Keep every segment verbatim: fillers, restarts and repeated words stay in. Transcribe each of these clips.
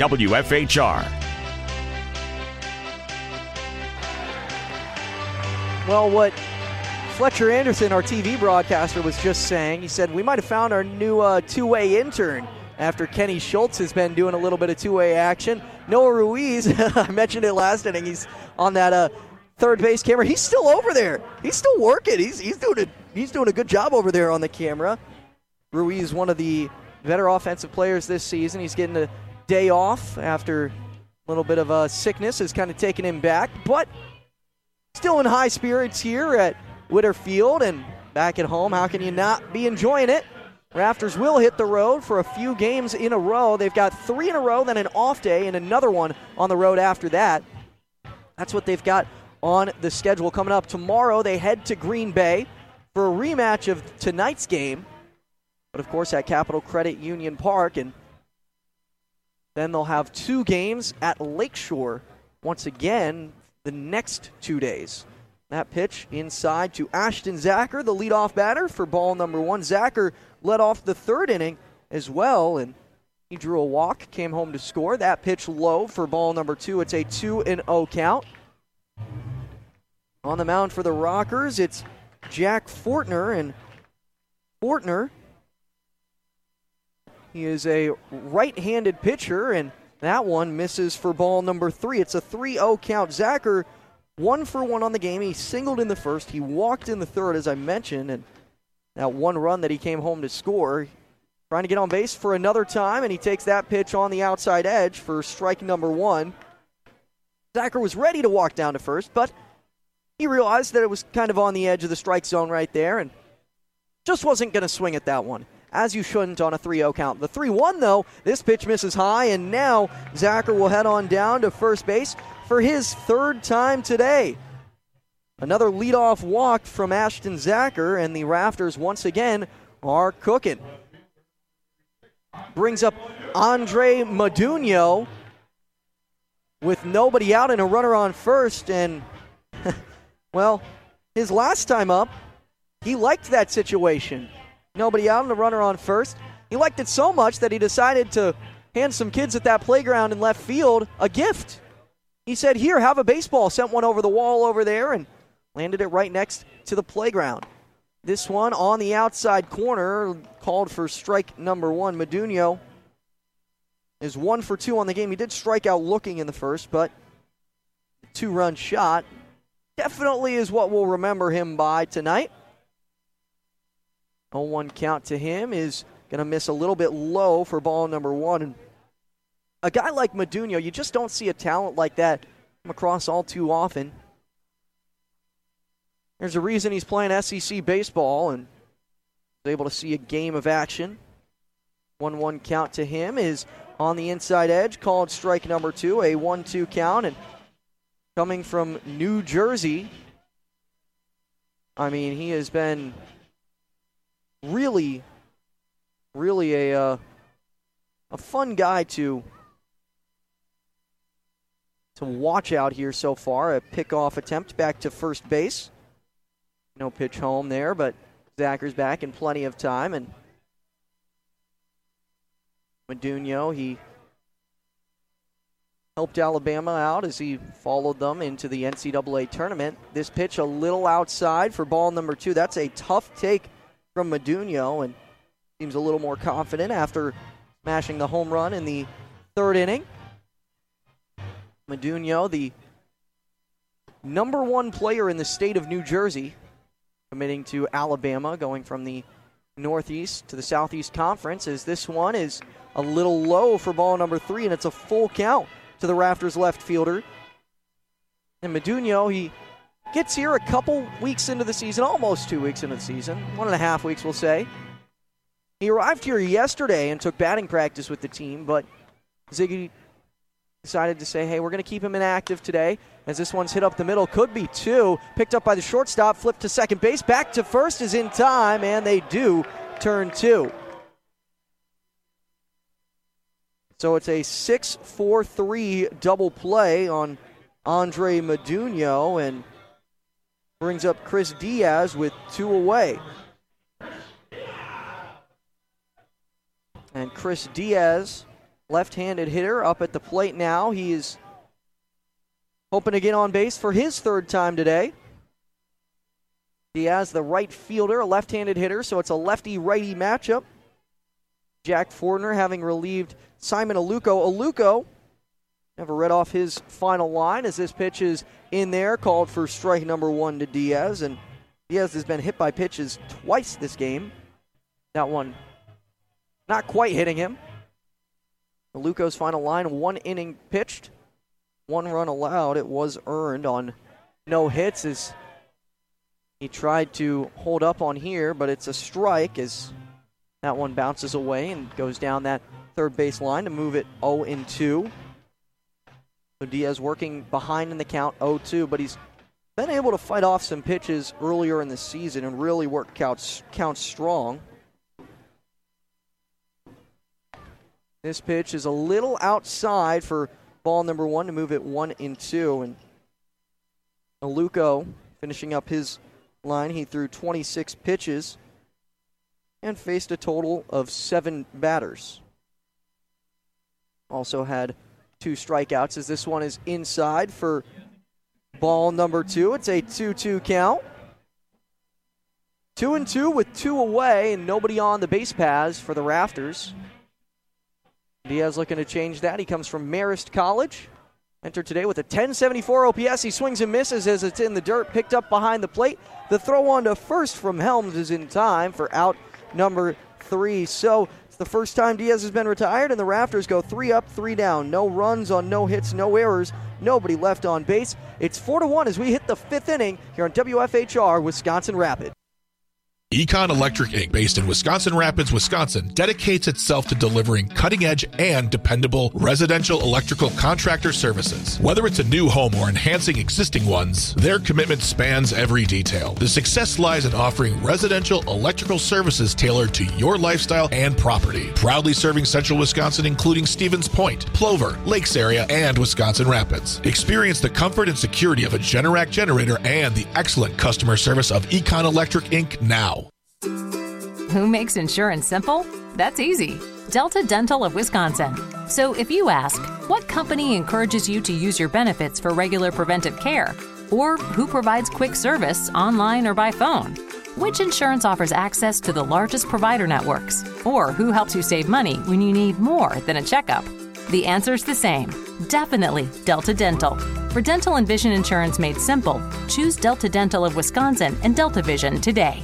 W F H R. Well, what Fletcher Anderson, our T V broadcaster, was just saying, he said, we might have found our new uh, two-way intern after Kenny Schultz has been doing a little bit of two-way action. Noah Ruiz, I mentioned it last inning, he's on that uh, third base camera. He's still over there. He's still working. He's he's doing a, he's doing a good job over there on the camera. Ruiz, one of the better offensive players this season. He's getting a day off after a little bit of a sickness has kind of taken him back, but still in high spirits here at Witter Field and back at home. How can you not be enjoying it? Rafters will hit the road for a few games in a row. They've got three in a row, then an off day, and another one on the road after that. That's what they've got on the schedule coming up. Tomorrow they head to Green Bay for a rematch of tonight's game, but of course at Capital Credit Union Park, and then they'll have two games at Lakeshore once again the next two days. That pitch inside to Ashton Zacher, the leadoff batter for ball number one. Zacher led off the third inning as well, and he drew a walk, came home to score. That pitch low for ball number two. It's a two and oh count. On the mound for the Rockers, it's Jack Fortner, and Fortner, he is a right-handed pitcher, and that one misses for ball number three. It's a three oh count. Zacher, one for one on the game. He singled in the first. He walked in the third, as I mentioned, and that one run that he came home to score. Trying to get on base for another time, and he takes that pitch on the outside edge for strike number one. Zacher was ready to walk down to first, but he realized that it was kind of on the edge of the strike zone right there, and just wasn't going to swing at that one, as you shouldn't on a three oh count. The three one, though, this pitch misses high, and now Zacher will head on down to first base for his third time today. Another leadoff walk from Ashton Zacher, and the Rafters once again are cooking. Brings up Andre Modugno with nobody out and a runner on first, and, well, his last time up, he liked that situation. Nobody out and a runner on first. He liked it so much that he decided to hand some kids at that playground in left field a gift. He said, here, have a baseball. Sent one over the wall over there and landed it right next to the playground. This one on the outside corner, called for strike number one. Modugno is one for two on the game. He did strike out looking in the first, but two-run shot definitely is what we'll remember him by tonight. oh one count to him is going to miss a little bit low for ball number one. And a guy like Modugno, you just don't see a talent like that come across all too often. There's a reason he's playing S E C baseball and is able to see a game of action. one one count to him is on the inside edge, called strike number two, a one two count. And coming from New Jersey, I mean, he has been really, really a uh, a fun guy to to watch out here so far. A pickoff attempt back to first base. No pitch home there, but Zacher's back in plenty of time. And Modugno, he helped Alabama out as he followed them into the N C double A tournament. This pitch a little outside for ball number two. That's a tough take from Modugno, and seems a little more confident after smashing the home run in the third inning. Modugno, the number one player in the state of New Jersey, committing to Alabama, going from the Northeast to the Southeast Conference, as this one is a little low for ball number three, and it's a full count to the Rafters left fielder. And Modugno, he gets here a couple weeks into the season, almost two weeks into the season, one and a half weeks we'll say. He arrived here yesterday and took batting practice with the team, but Ziggy decided to say, hey, we're going to keep him inactive today, as this one's hit up the middle. Could be two. Picked up by the shortstop, flipped to second base. Back to first is in time, and they do turn two. So it's a six four three double play on Andre Modugno, and brings up Chris Diaz with two away. And Chris Diaz left-handed hitter up at the plate now. He is hoping to get on base for his third time today. Diaz, the right fielder, a left-handed hitter, so it's a lefty-righty matchup. Jack Fortner having relieved Simon Aluko. Aluko never read off his final line as this pitch is in there, called for strike number one to Diaz, and Diaz has been hit by pitches twice this game. That one not quite hitting him. Aluko's final line, one inning pitched, one run allowed. It was earned on no hits as he tried to hold up on here, but it's a strike as that one bounces away and goes down that third base line to move it oh and two. So Diaz working behind in the count, oh two, but he's been able to fight off some pitches earlier in the season and really work counts, counts strong. This pitch is a little outside for ball number one to move it one and two. And Aluko finishing up his line. He threw twenty-six pitches and faced a total of seven batters. Also had two strikeouts as this one is inside for ball number two. It's a two two count. Two and two with two away and nobody on the base paths for the Rafters. Diaz looking to change that. He comes from Marist College. Entered today with a ten seventy-four O P S. He swings and misses as it's in the dirt, picked up behind the plate. The throw on to first from Helms is in time for out number three. So it's the first time Diaz has been retired, and the Rafters go three up, three down. No runs on no hits, no errors, nobody left on base. It's four to one as we hit the fifth inning here on W F H R Wisconsin Rapids. Econ Electric Incorporated, based in Wisconsin Rapids, Wisconsin, dedicates itself to delivering cutting-edge and dependable residential electrical contractor services. Whether it's a new home or enhancing existing ones, their commitment spans every detail. The success lies in offering residential electrical services tailored to your lifestyle and property. Proudly serving central Wisconsin, including Stevens Point, Plover, Lakes area, and Wisconsin Rapids. Experience the comfort and security of a Generac generator and the excellent customer service of Econ Electric Incorporated now. Who makes insurance simple? That's easy. Delta Dental of Wisconsin. So if you ask, what company encourages you to use your benefits for regular preventive care? Or who provides quick service online or by phone? Which insurance offers access to the largest provider networks? Or who helps you save money when you need more than a checkup? The answer's the same. Definitely Delta Dental. For dental and vision insurance made simple, choose Delta Dental of Wisconsin and Delta Vision today.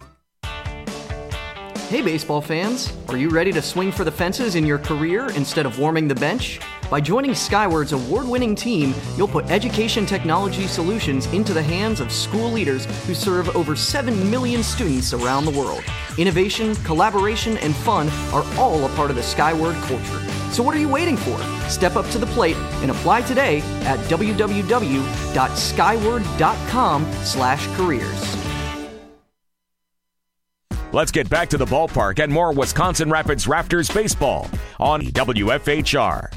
Hey baseball fans, are you ready to swing for the fences in your career instead of warming the bench? By joining Skyward's award-winning team, you'll put education technology solutions into the hands of school leaders who serve over seven million students around the world. Innovation, collaboration, and fun are all a part of the Skyward culture. So what are you waiting for? Step up to the plate and apply today at w w w dot skyward dot com slash careers. Let's get back to the ballpark and more Wisconsin Rapids Rafters baseball on W F H R.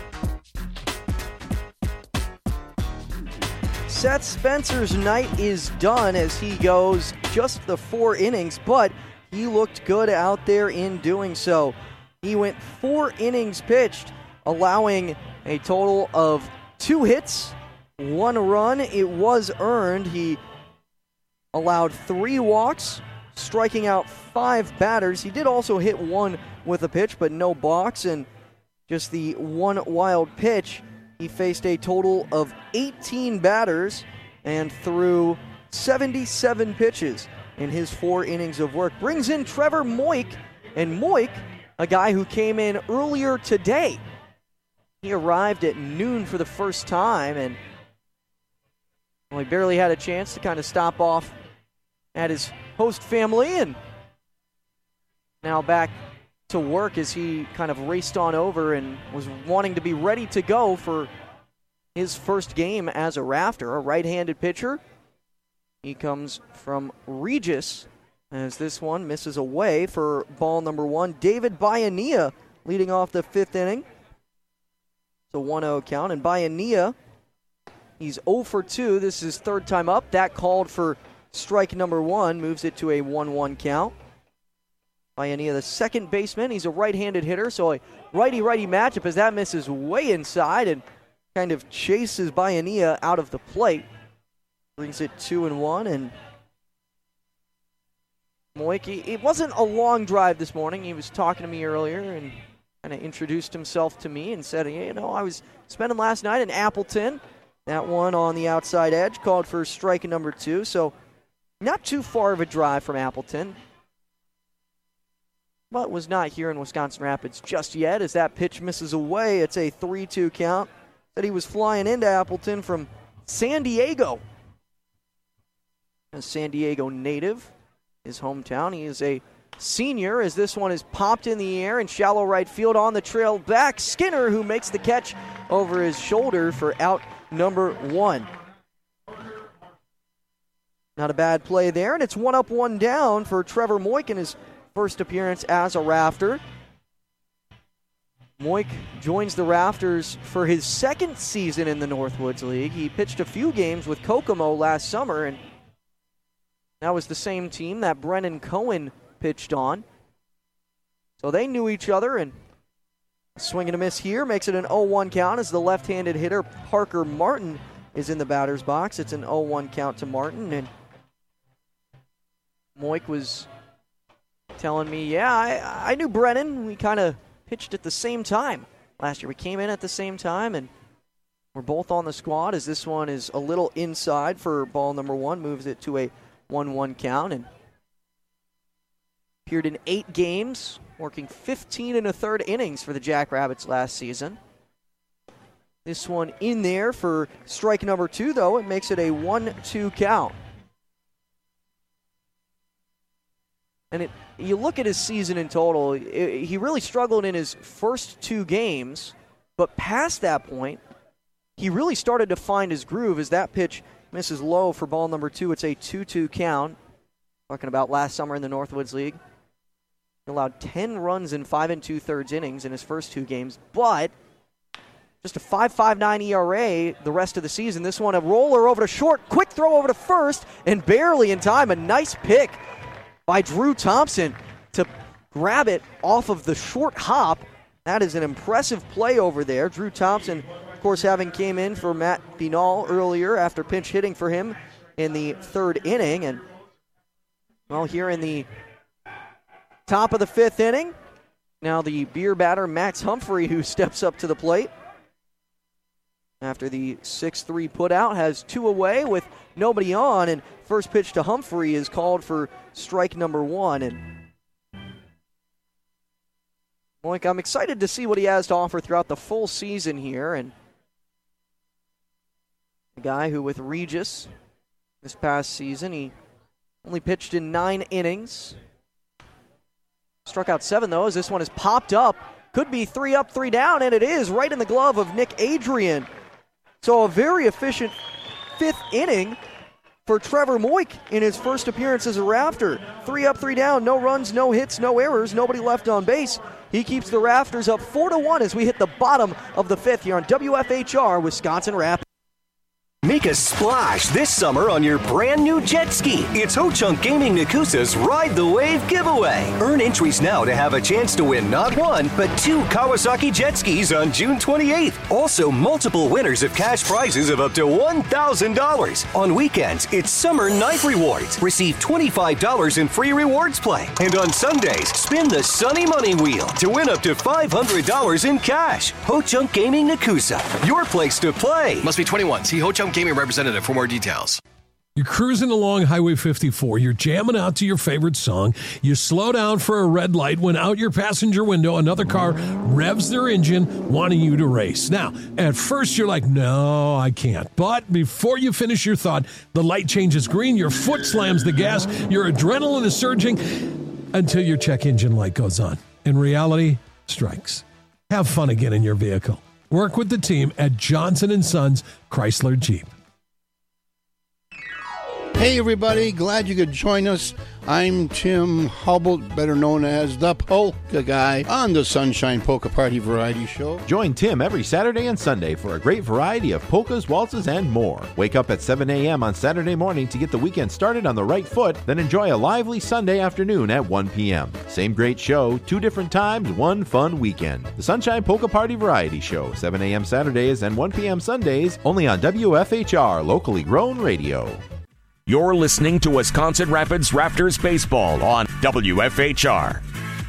Seth Spencer's night is done as he goes just the four innings, but he looked good out there in doing so. He went four innings pitched, allowing a total of two hits, one run. It was earned. He allowed three walks, striking out five batters. He did also hit one with a pitch, but no balks, and just the one wild pitch. He faced a total of eighteen batters and threw seventy-seven pitches in his four innings of work. Brings in Trevor Moik, and Moik, a guy who came in earlier today. He arrived at noon for the first time, and well, he barely had a chance to kind of stop off at his host family, and now back to work as he kind of raced on over and was wanting to be ready to go for his first game as a Rafter, a right-handed pitcher. He comes from Regis as this one misses away for ball number one. David Biania leading off the fifth inning. It's a one oh count, and Biania, he's oh for two. This is his third time up. That called for strike number one, moves it to a one one count. Bayanilla, the second baseman. He's a right-handed hitter, so a righty-righty matchup as that misses way inside and kind of chases Bayanilla out of the plate. Brings it two and one, and Moik, it wasn't a long drive this morning. He was talking to me earlier and kind of introduced himself to me and said, hey, you know, I was spending last night in Appleton. That one on the outside edge, called for strike number two, so not too far of a drive from Appleton. But was not here in Wisconsin Rapids just yet as that pitch misses away. It's a three two count. Said he was flying into Appleton from San Diego. A San Diego native, his hometown. He is a senior as this one is popped in the air in shallow right field on the trail back. Skinner, who makes the catch over his shoulder for out number one. Not a bad play there, and it's one up, one down for Trevor Moik in his first appearance as a Rafter. Moik joins the Rafters for his second season in the Northwoods League. He pitched a few games with Kokomo last summer, and that was the same team that Brennan Cohen pitched on. So they knew each other, and a swing and a miss here makes it an oh one count as the left-handed hitter Parker Martin is in the batter's box. It's an oh one count to Martin, and Moik was telling me, yeah, I, I knew Brennan. We kind of pitched at the same time last year. We came in at the same time, and we're both on the squad as this one is a little inside for ball number one, moves it to a one one count, and appeared in eight games, working fifteen and a third innings for the Jackrabbits last season. This one in there for strike number two, though. It makes it a one two count. And it, you look at his season in total, it, he really struggled in his first two games, but past that point, he really started to find his groove as that pitch misses low for ball number two. It's a two two count. Talking about last summer in the Northwoods League. He allowed ten runs in five and two-thirds innings in his first two games, but just a five point five nine E R A the rest of the season. This one, a roller over to short, quick throw over to first, and barely in time. A nice pick by Drew Thompson to grab it off of the short hop. That is an impressive play over there. Drew Thompson, of course, having came in for Matt Binal earlier after pinch hitting for him in the third inning. And, well, here in the top of the fifth inning, now the beer batter Max Humphrey, who steps up to the plate after the six three putout, has two away with nobody on, and first pitch to Humphrey is called for strike number one. And Moik, I'm excited to see what he has to offer throughout the full season here. And a guy who with Regis this past season, he only pitched in nine innings. Struck out seven, though, as this one is popped up. Could be three up, three down, and it is right in the glove of Nick Adrian. So a very efficient fifth inning for Trevor Moik in his first appearance as a Rafter. Three up, three down, no runs, no hits, no errors, nobody left on base. He keeps the Rafters up four to one as we hit the bottom of the fifth here on W F H R Wisconsin Rapids. Make a splash this summer on your brand new jet ski. It's Ho-Chunk Gaming Nakusa's Ride the Wave giveaway. Earn entries now to have a chance to win not one, but two Kawasaki jet skis on June twenty-eighth. Also, multiple winners of cash prizes of up to one thousand dollars. On weekends, it's Summer Night Rewards. Receive twenty-five dollars in free rewards play. And on Sundays, spin the Sunny Money Wheel to win up to five hundred dollars in cash. Ho-Chunk Gaming Nakusa, your place to play. Must be twenty-one. See Ho-Chunk Gaming representative for more details. You're cruising along Highway fifty-four. You're jamming out to your favorite song. You slow down for a red light when out your passenger window, another car revs their engine, wanting you to race. Now, at first you're like, no, I can't. But before you finish your thought, the light changes green, your foot slams the gas, your adrenaline is surging until your check engine light goes on. And reality strikes. Have fun again in your vehicle. Work with the team at Johnson and Sons Chrysler Jeep. Hey everybody, glad you could join us. I'm Tim Hubble, better known as the Polka Guy, on the Sunshine Polka Party Variety Show. Join Tim every Saturday and Sunday for a great variety of polkas, waltzes, and more. Wake up at seven a.m. on Saturday morning to get the weekend started on the right foot, then enjoy a lively Sunday afternoon at one p.m. Same great show, two different times, one fun weekend. The Sunshine Polka Party Variety Show, seven a.m. Saturdays and one p.m. Sundays, only on W F H R, locally grown radio. You're listening to Wisconsin Rapids Raptors Baseball on W F H R.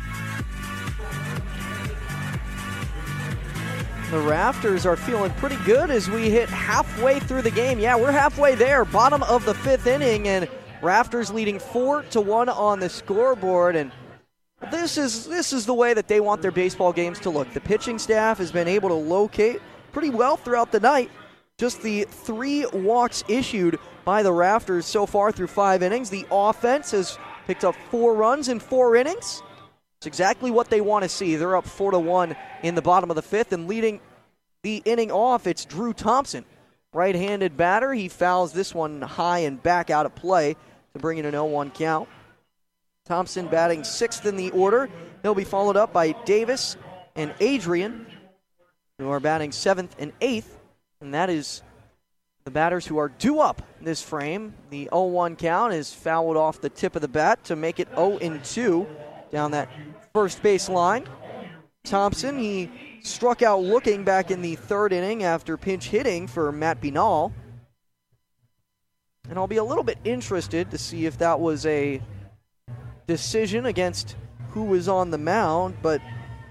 The Raptors are feeling pretty good as we hit halfway through the game. Yeah, we're halfway there, bottom of the fifth inning, and Raptors leading four to one on the scoreboard. And this is this is the way that they want their baseball games to look. The pitching staff has been able to locate pretty well throughout the night. Just the three walks issued by the Raptors so far through five innings. The offense has picked up four runs in four innings. It's exactly what they want to see. They're up four to one in the bottom of the fifth, and leading the inning off, it's Drew Thompson. Right-handed batter. He fouls this one high and back out of play to bring in an oh one count. Thompson batting sixth in the order. He'll be followed up by Davis and Adrian, who are batting seventh and eighth. And that is the batters who are due up in this frame. The oh one count is fouled off the tip of the bat to make it oh and two down that first base line. Thompson, he struck out looking back in the third inning after pinch hitting for Matt Binal. And I'll be a little bit interested to see if that was a decision against who was on the mound, but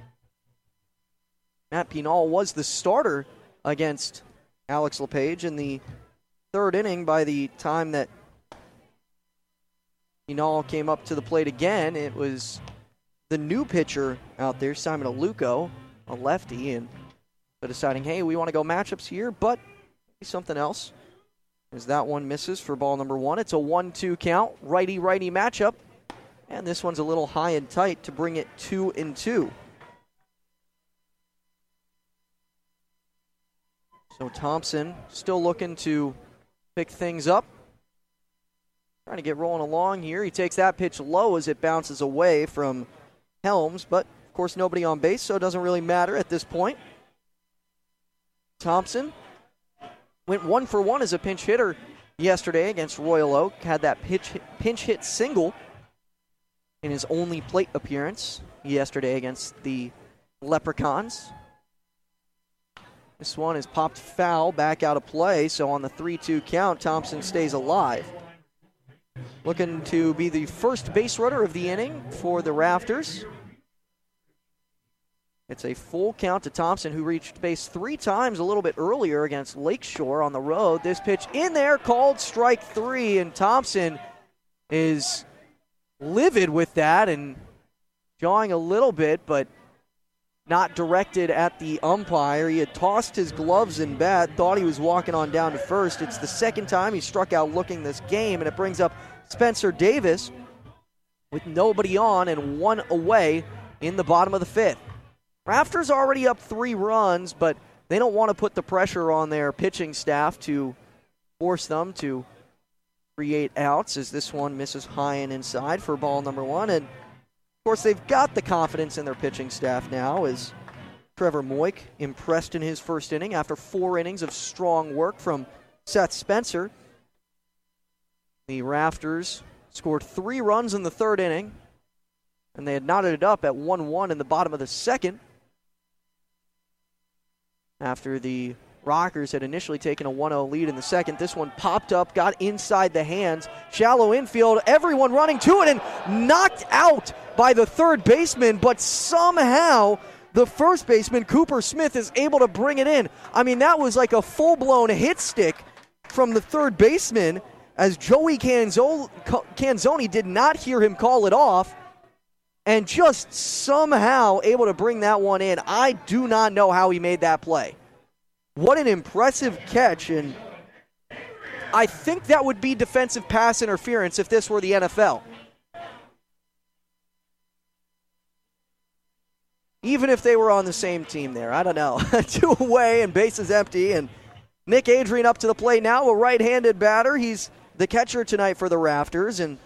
Matt Binal was the starter against Alex LePage in the third inning. By the time that Binal came up to the plate again, it was the new pitcher out there, Simon Aluko, a lefty, and so deciding, hey, we want to go matchups here, but something else. As that one misses for ball number one. It's a one two count, righty-righty matchup, and this one's a little high and tight to bring it two and two. So Thompson still looking to pick things up. Trying to get rolling along here. He takes that pitch low as it bounces away from Helms, but of course nobody on base, so it doesn't really matter at this point. Thompson went one for one as a pinch hitter yesterday against Royal Oak. Had that pitch, pinch hit single in his only plate appearance yesterday against the Leprechauns. This one is popped foul, back out of play, so on the three two count, Thompson stays alive. Looking to be the first base runner of the inning for the Raptors. It's a full count to Thompson, who reached base three times a little bit earlier against Lakeshore on the road. This pitch in there, called strike three, and Thompson is livid with that and jawing a little bit, but not directed at the umpire. He had tossed his gloves and bat, thought he was walking on down to first. It's the second time he struck out looking this game, and it brings up Spencer Davis with nobody on and one away in the bottom of the fifth. Raptors already up three runs, but they don't want to put the pressure on their pitching staff to force them to create outs, as this one misses high and inside for ball number one. And of course, they've got the confidence in their pitching staff now, as Trevor Moik impressed in his first inning after four innings of strong work from Seth Spencer. The Raptors scored three runs in the third inning, and they had knotted it up at one one in the bottom of the second after the Rockers had initially taken a one oh lead in the second. This one popped up, got inside the hands, shallow infield, everyone running to it, and knocked out by the third baseman, but somehow the first baseman, Cooper Smith, is able to bring it in. I mean, that was like a full-blown hit stick from the third baseman, as Joey Canzo- Canzoni did not hear him call it off, and just somehow able to bring that one in. I do not know how he made that play. What an impressive catch, and I think that would be defensive pass interference if this were the N F L. Even if they were on the same team there, I don't know. Two away and bases empty, and Nick Adrian up to the plate now, a right-handed batter. He's the catcher tonight for the Rafters, and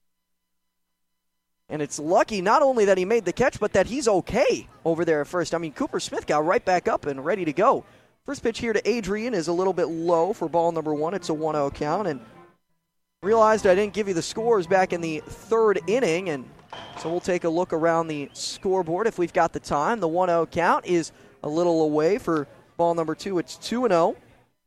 and it's lucky not only that he made the catch, but that he's okay over there at first. I mean, Cooper Smith got right back up and ready to go. First pitch here to Adrian is a little bit low for ball number one. It's a one oh count, and realized I didn't give you the scores back in the third inning, and so we'll take a look around the scoreboard if we've got the time. The one oh count is a little away for ball number two. It's two and oh.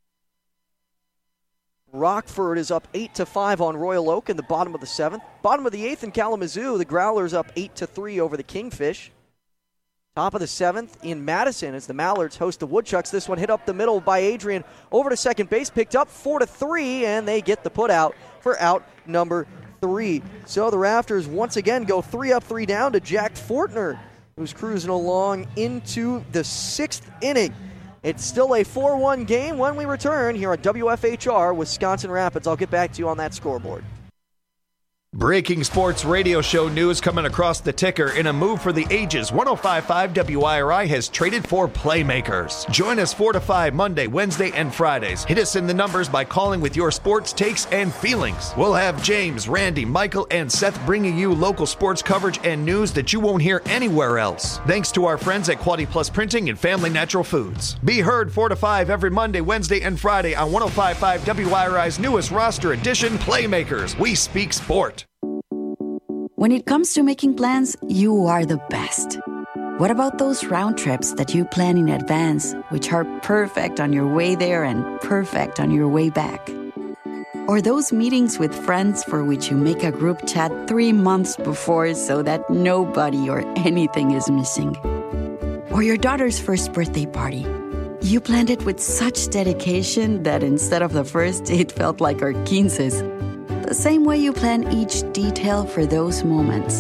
Rockford is up eight to five on Royal Oak in the bottom of the seventh. Bottom of the eighth in Kalamazoo, the Growlers up eight to three over the Kingfish. Top of the seventh in Madison as the Mallards host the Woodchucks. This one hit up the middle by Adrian over to second base, picked up four to three, and they get the put out for out number three. So the Rafters once again go three up, three down to Jack Fortner, who's cruising along into the sixth inning. It's still a four one game when we return here on W F H R Wisconsin Rapids. I'll get back to you on that scoreboard. Breaking sports radio show news coming across the ticker. In a move for the ages, one oh five point five W I R I has traded for playmakers. Join us four to five Monday, Wednesday, and Fridays. Hit us in the numbers by calling with your sports takes and feelings. We'll have James, Randy, Michael, and Seth bringing you local sports coverage and news that you won't hear anywhere else. Thanks to our friends at Quality Plus Printing and Family Natural Foods. Be heard four to five every Monday, Wednesday, and Friday on one oh five point five W I R I's newest roster edition, Playmakers. We speak sport. When it comes to making plans, you are the best. What about those round trips that you plan in advance, which are perfect on your way there and perfect on your way back? Or those meetings with friends for which you make a group chat three months before so that nobody or anything is missing? Or your daughter's first birthday party. You planned it with such dedication that instead of the first, it felt like our quinces. The same way you plan each detail for those moments.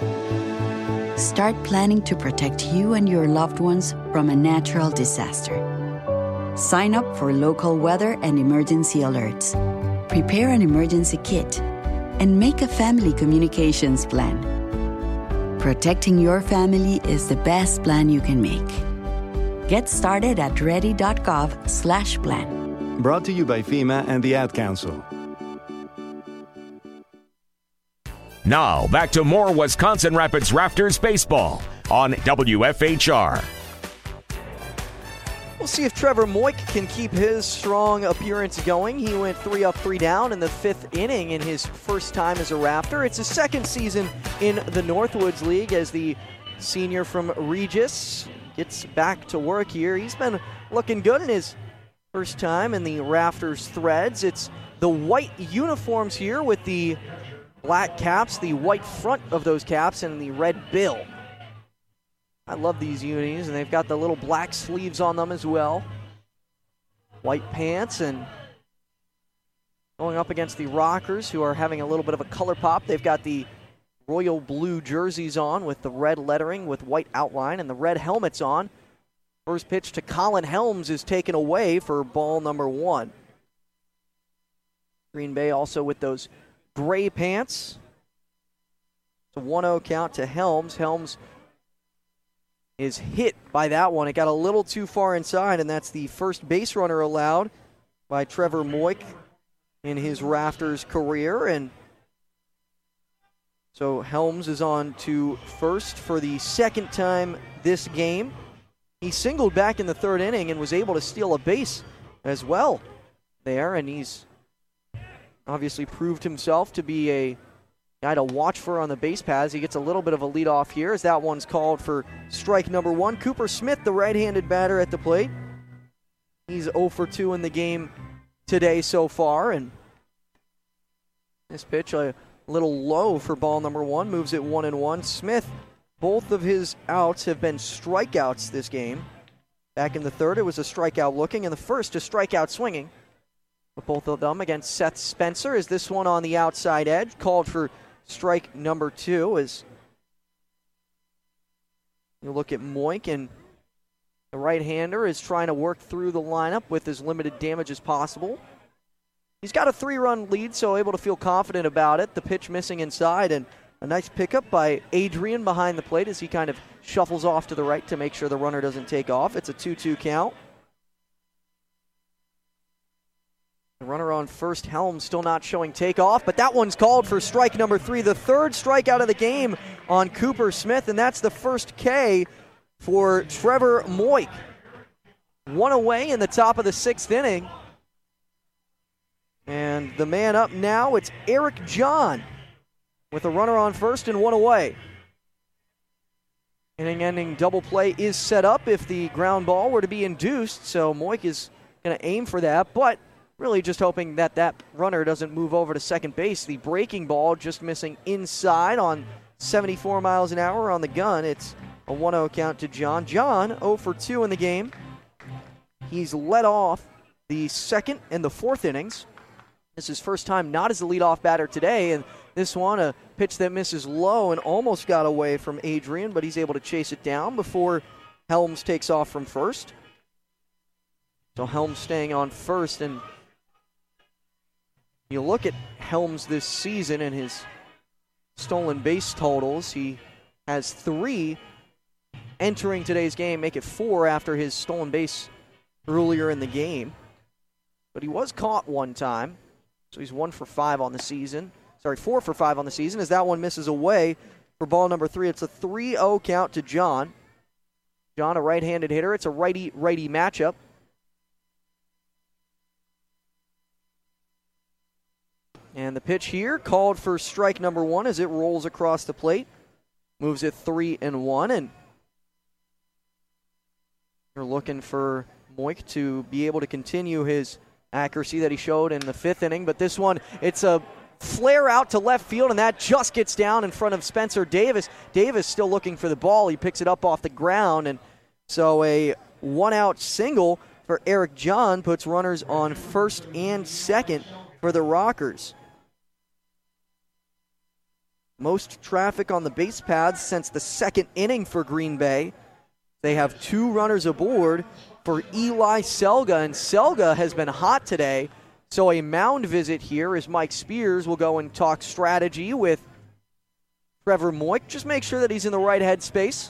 Start planning to protect you and your loved ones from a natural disaster. Sign up for local weather and emergency alerts. Prepare an emergency kit. And make a family communications plan. Protecting your family is the best plan you can make. Get started at ready.gov slash plan. Brought to you by FEMA and the Ad Council. Now, back to more Wisconsin Rapids Rafters baseball on W F H R. We'll see if Trevor Moik can keep his strong appearance going. He went three up, three down in the fifth inning in his first time as a Raptor. It's his second season in the Northwoods League as the senior from Regis gets back to work here. He's been looking good in his first time in the Rafters threads. It's the white uniforms here with the black caps, the white front of those caps, and the red bill. I love these unis, and they've got the little black sleeves on them as well. White pants, and going up against the Rockers, who are having a little bit of a color pop. They've got the royal blue jerseys on with the red lettering with white outline and the red helmets on. First pitch to Colin Helms is taken away for ball number one. Green Bay also with those gray pants. It's a one oh count to Helms. Helms is hit by that one. It got a little too far inside, and that's the first base runner allowed by Trevor Moik in his Rafters career. And so Helms is on to first for the second time this game. He singled back in the third inning and was able to steal a base as well there, and he's obviously proved himself to be a guy to watch for on the base paths. He gets a little bit of a lead off here as that one's called for strike number one. Cooper Smith, the right-handed batter at the plate. He's oh for two in the game today so far, and this pitch a little low for ball number one, moves it one and one. Smith, both of his outs have been strikeouts this game. Back in the third, it was a strikeout looking, and the first, a strikeout swinging. With both of them against Seth Spencer. Is this one on the outside edge? Called for strike number two as you look at Moik, and the right-hander is trying to work through the lineup with as limited damage as possible. He's got a three-run lead, so able to feel confident about it. The pitch missing inside, and a nice pickup by Adrian behind the plate as he kind of shuffles off to the right to make sure the runner doesn't take off. It's a two two count. The runner on first, Helms, still not showing takeoff, but that one's called for strike number three, the third strikeout of the game on Cooper Smith, and that's the first K for Trevor Moik. One away in the top of the sixth inning. And the man up now, it's Eric John with a runner on first and one away. Inning-ending double play is set up if the ground ball were to be induced, so Moik is going to aim for that, but really just hoping that that runner doesn't move over to second base. The breaking ball just missing inside on seventy-four miles an hour on the gun. It's a one oh count to John. John oh for two in the game. He's led off the second and the fourth innings. This is his first time not as a leadoff batter today, and this one, a pitch that misses low and almost got away from Adrian, but he's able to chase it down before Helms takes off from first. So Helms staying on first, and you look at Helms this season and his stolen base totals. He has three entering today's game, make it four after his stolen base earlier in the game. But he was caught one time, so he's one for five on the season. Sorry, four for five on the season as that one misses away for ball number three. It's a three oh count to John. John, a right-handed hitter. It's a righty-righty matchup. And the pitch here called for strike number one as it rolls across the plate. Moves it three and one, and you're looking for Moik to be able to continue his accuracy that he showed in the fifth inning. But this one, it's a flare out to left field, and that just gets down in front of Spencer Davis. Davis still looking for the ball. He picks it up off the ground, and so a one-out single for Eric John puts runners on first and second for the Rockers. Most traffic on the base paths since the second inning for Green Bay. They have two runners aboard for Eli Selga, and Selga has been hot today. So a mound visit here as Mike Spears will go and talk strategy with Trevor Moik. Just make sure that he's in the right headspace.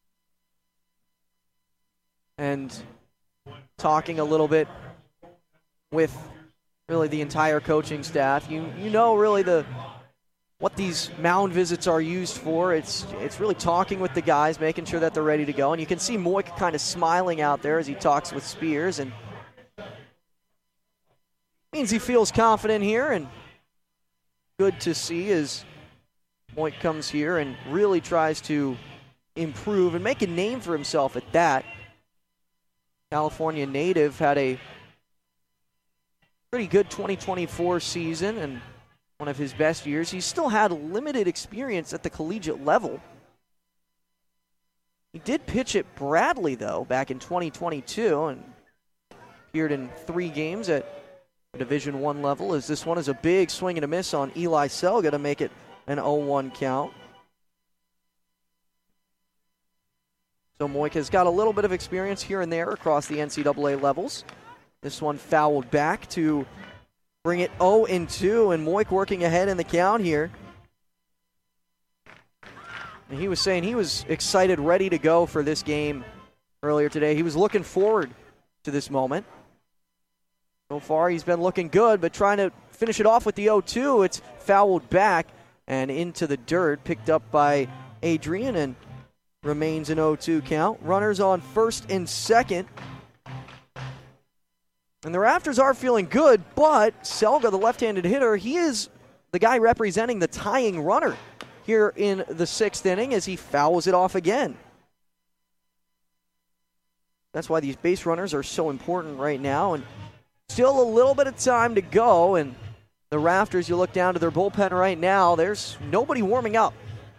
And talking a little bit with really the entire coaching staff. You you know really the what these mound visits are used for. It's it's really talking with the guys, making sure that they're ready to go. And you can see Moik kind of smiling out there as he talks with Spears, and means he feels confident here, and good to see as Moik comes here and really tries to improve and make a name for himself at that. California native had a pretty good twenty twenty-four season and one of his best years. He still had limited experience at the collegiate level. He did pitch at Bradley, though, back in twenty twenty-two and appeared in three games at Division One level, as this one is a big swing and a miss on Eli Selga to make it an oh one count. So Moik has got a little bit of experience here and there across the N C double A levels. This one fouled back to bring it oh and two, and Moik working ahead in the count here. And he was saying he was excited, ready to go for this game earlier today. He was looking forward to this moment. So far, he's been looking good, but trying to finish it off with the oh two. It's fouled back and into the dirt, picked up by Adrian, and remains an oh two count. Runners on first and second. And the Rafters are feeling good, but Selga, the left-handed hitter, he is the guy representing the tying runner here in the sixth inning as he fouls it off again. That's why these base runners are so important right now, and still a little bit of time to go, and the Rafters, you look down to their bullpen right now, there's nobody warming up.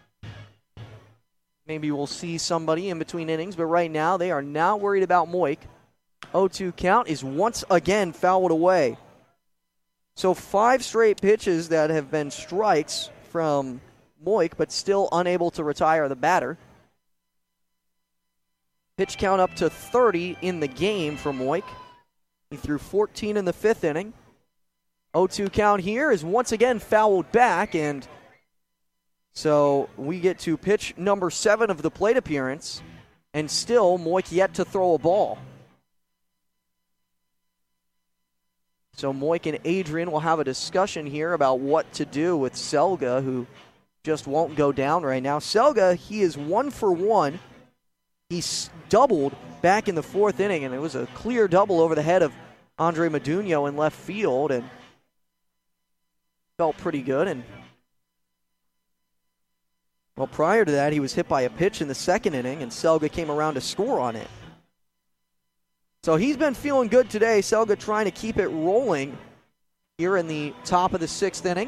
Maybe we'll see somebody in between innings, but right now they are not worried about Moik. oh two count is once again fouled away. So five straight pitches that have been strikes from Moik, but still unable to retire the batter. Pitch count up to thirty in the game for Moik. He threw fourteen in the fifth inning. oh two count here is once again fouled back, and so we get to pitch number seven of the plate appearance, and still Moik yet to throw a ball. So Moik and Adrian will have a discussion here about what to do with Selga, who just won't go down right now. Selga, he is one for one. He's doubled back in the fourth inning, and it was a clear double over the head of Andre Modugno in left field, and felt pretty good. And well, prior to that, he was hit by a pitch in the second inning, and Selga came around to score on it. So he's been feeling good today. Selga trying to keep it rolling here in the top of the sixth inning.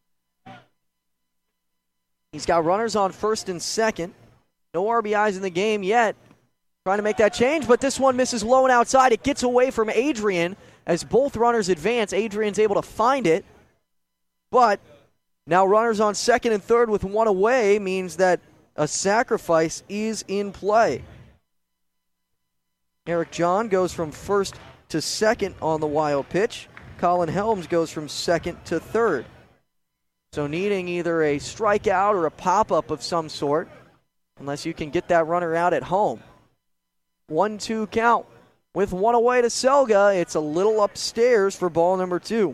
He's got runners on first and second. No R B Is in the game yet. Trying to make that change, but this one misses low and outside. It gets away from Adrian as both runners advance. Adrian's able to find it, but now runners on second and third with one away means that a sacrifice is in play. Eric John goes from first to second on the wild pitch. Colin Helms goes from second to third. So needing either a strikeout or a pop-up of some sort, unless you can get that runner out at home. one two count with one away to Selga. It's a little upstairs for ball number two.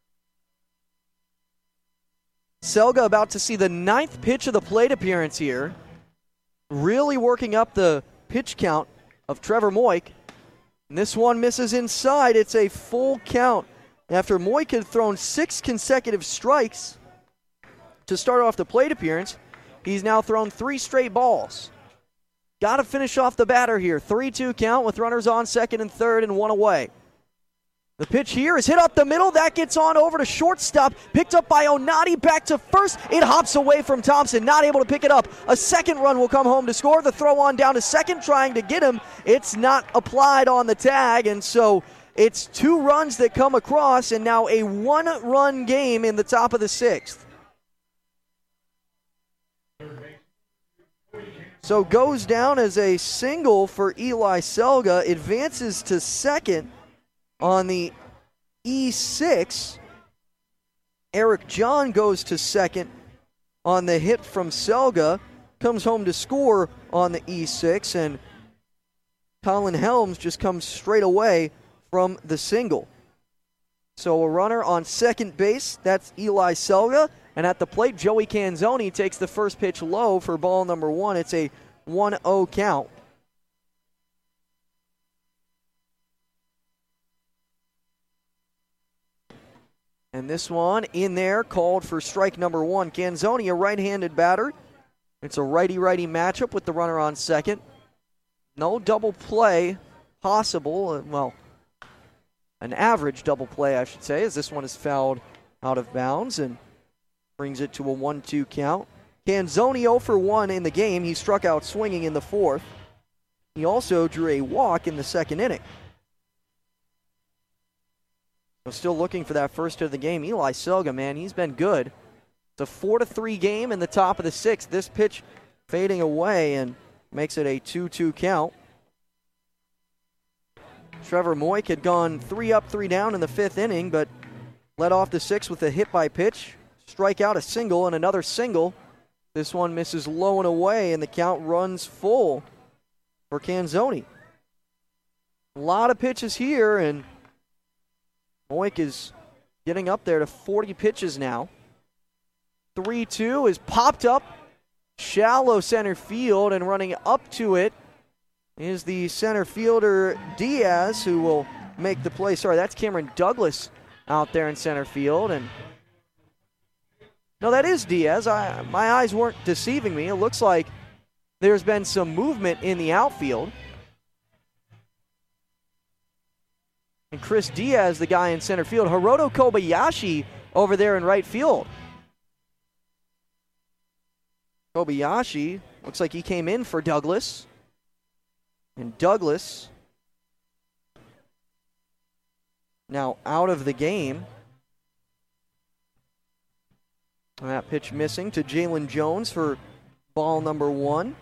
Selga about to see the ninth pitch of the plate appearance here. Really working up the pitch count of Trevor Moik. And this one misses inside. It's a full count. After Moik had thrown six consecutive strikes to start off the plate appearance, he's now thrown three straight balls. Got to finish off the batter here. three two count with runners on second and third and one away. The pitch here is hit up the middle. That gets on over to shortstop. Picked up by Onati. Back to first. It hops away from Thompson. Not able to pick it up. A second run will come home to score. The throw on down to second, trying to get him. It's not applied on the tag, and so it's two runs that come across, and now a one-run game in the top of the sixth. So goes down as a single for Eli Selga. Advances to second on the E six. Eric John goes to second on the hit from Selga. Comes home to score on the E six. And Colin Helms just comes straight away from the single. So a runner on second base. That's Eli Selga. And at the plate, Joey Canzoni takes the first pitch low for ball number one. It's a one oh count. And this one in there, called for strike number one. Canzoni, a right-handed batter. It's a righty-righty matchup with the runner on second. No double play possible. Well, an average double play, I should say, as this one is fouled out of bounds and brings it to a one two count. Canzoni oh for one in the game. He struck out swinging in the fourth. He also drew a walk in the second inning. So still looking for that first hit of the game. Eli Selga, man, he's been good. It's a four to three game in the top of the sixth. This pitch fading away and makes it a two two count. Trevor Moik had gone three up, three down in the fifth inning, but led off the sixth with a hit by pitch. Strike out, a single, and another single. This one misses low and away, and the count runs full for Canzoni. A lot of pitches here, and Moik is getting up there to forty pitches now. three two is popped up. Shallow center field, and running up to it is the center fielder Diaz, who will make the play. Sorry, that's Cameron Douglas out there in center field. And no, that is Diaz. I, my eyes weren't deceiving me. It looks like there's been some movement in the outfield. And Chris Diaz, the guy in center field. Hiroto Kobayashi over there in right field. Kobayashi, looks like he came in for Douglas. And Douglas now out of the game. And that pitch missing to Jalen Jones for ball number one.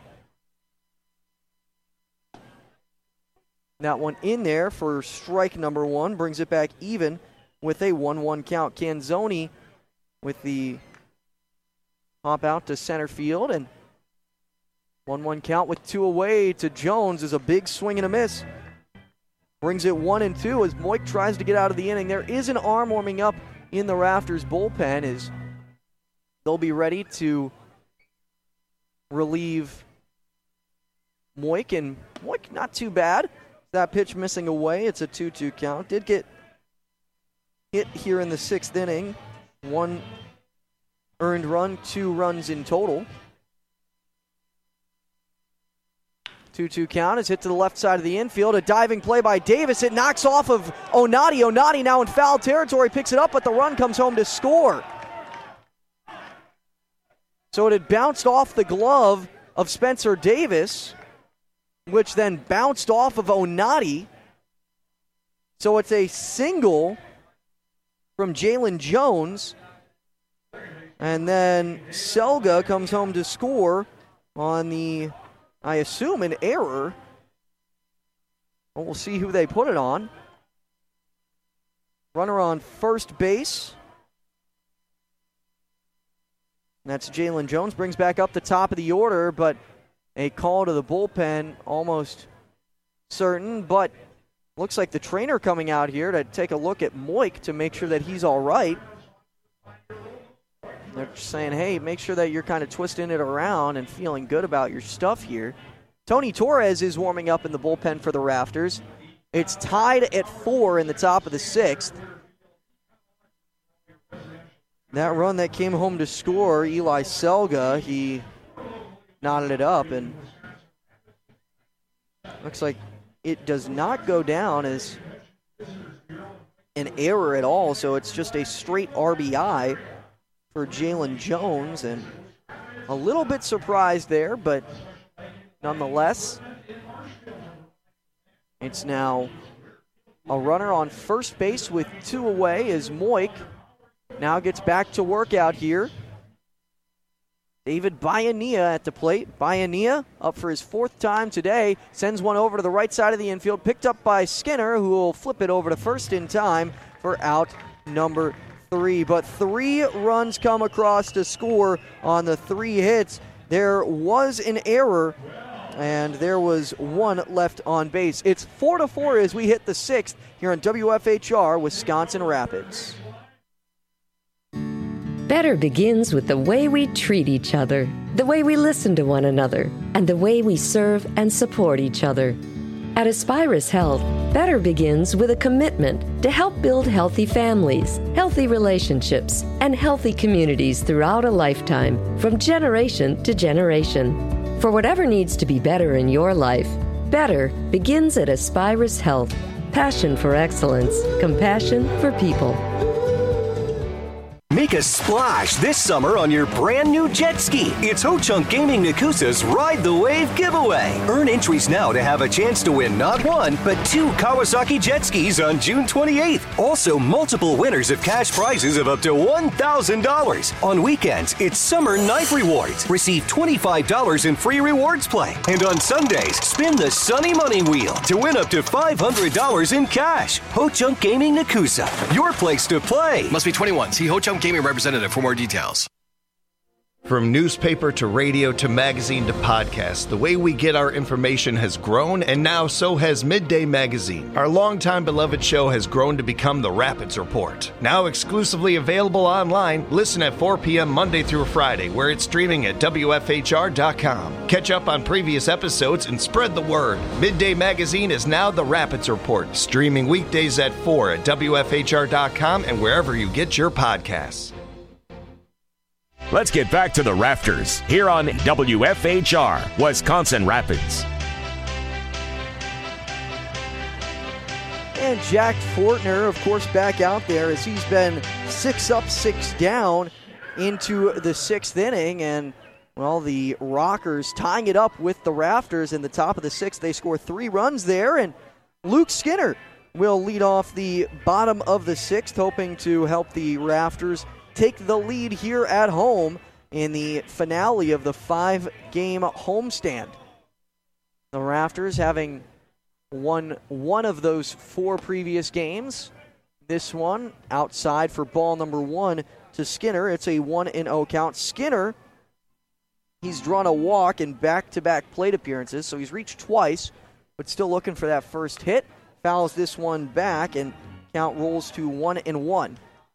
That one in there for strike number one. Brings it back even with a one one count. Canzoni with the hop out to center field. And one one count with two away to Jones is a big swing and a miss. brings it one and two as Moik tries to get out of the inning. There is an arm warming up in the Raptors bullpen as they'll be ready to relieve Moik, and Moik not too bad. That pitch missing away. It's a two two count. Did get hit here in the sixth inning. One earned run, two runs in total. two two count is hit to the left side of the infield. A diving play by Davis. It knocks off of Onati. Onati now in foul territory, picks it up, but the run comes home to score. So it had bounced off the glove of Spencer Davis, which then bounced off of Onati. So it's a single from Jalen Jones. And then Selga comes home to score on the, I assume, an error. Well, we'll see who they put it on. Runner on first base. That's Jalen Jones. Brings back up the top of the order, but a call to the bullpen almost certain. But looks like the trainer coming out here to take a look at Moik to make sure that he's all right. They're just saying, hey, make sure that you're kind of twisting it around and feeling good about your stuff here. Tony Torres is warming up in the bullpen for the Raptors. It's tied at four in the top of the sixth. That run that came home to score, Eli Selga, he knotted it up, and looks like it does not go down as an error at all, so it's just a straight R B I for Jalen Jones, and a little bit surprised there, but nonetheless, it's now a runner on first base with two away as Moik now gets back to work out here. David Bayanea at the plate. Bayanea up for his fourth time today. Sends one over to the right side of the infield. Picked up by Skinner, who will flip it over to first in time for out number three. But three runs come across to score on the three hits. There was an error, and there was one left on base. It's four to four as we hit the sixth here on W F H R Wisconsin Rapids. Better begins with the way we treat each other, the way we listen to one another, and the way we serve and support each other. At Aspirus Health, better begins with a commitment to help build healthy families, healthy relationships, and healthy communities throughout a lifetime, from generation to generation. For whatever needs to be better in your life, better begins at Aspirus Health. Passion for excellence, compassion for people. Make a splash this summer on your brand new jet ski. It's Ho-Chunk Gaming Nakusa's Ride the Wave giveaway. Earn entries now to have a chance to win not one, but two Kawasaki jet skis on June twenty-eighth. Also, multiple winners of cash prizes of up to one thousand dollars. On weekends, it's Summer Night Rewards. Receive twenty-five dollars in free rewards play. And on Sundays, spin the Sunny Money Wheel to win up to five hundred dollars in cash. Ho-Chunk Gaming Nakusa, your place to play. Must be twenty-one. See Ho-Chunk Gaming representative for more details. From newspaper to radio to magazine to podcast, the way we get our information has grown, and now so has Midday Magazine. Our longtime beloved show has grown to become the Rapids Report. Now exclusively available online, listen at four p.m. Monday through Friday, where it's streaming at W F H R dot com. Catch up on previous episodes and spread the word. Midday Magazine is now the Rapids Report, streaming weekdays at four at W F H R dot com and wherever you get your podcasts. Let's get back to the Rafters here on W F H R Wisconsin Rapids. And Jack Fortner, of course, back out there as he's been six up, six down into the sixth inning. And, well, the Rockers tying it up with the Rafters in the top of the sixth. They score three runs there, and Luke Skinner will lead off the bottom of the sixth, hoping to help the Rafters take the lead here at home in the finale of the five-game homestand. The Rafters having won one of those four previous games. This one outside for ball number one to Skinner. It's a one and oh count. Skinner, he's drawn a walk in back-to-back plate appearances, so he's reached twice, but still looking for that first hit. fouls this one back, and count rolls to one and one.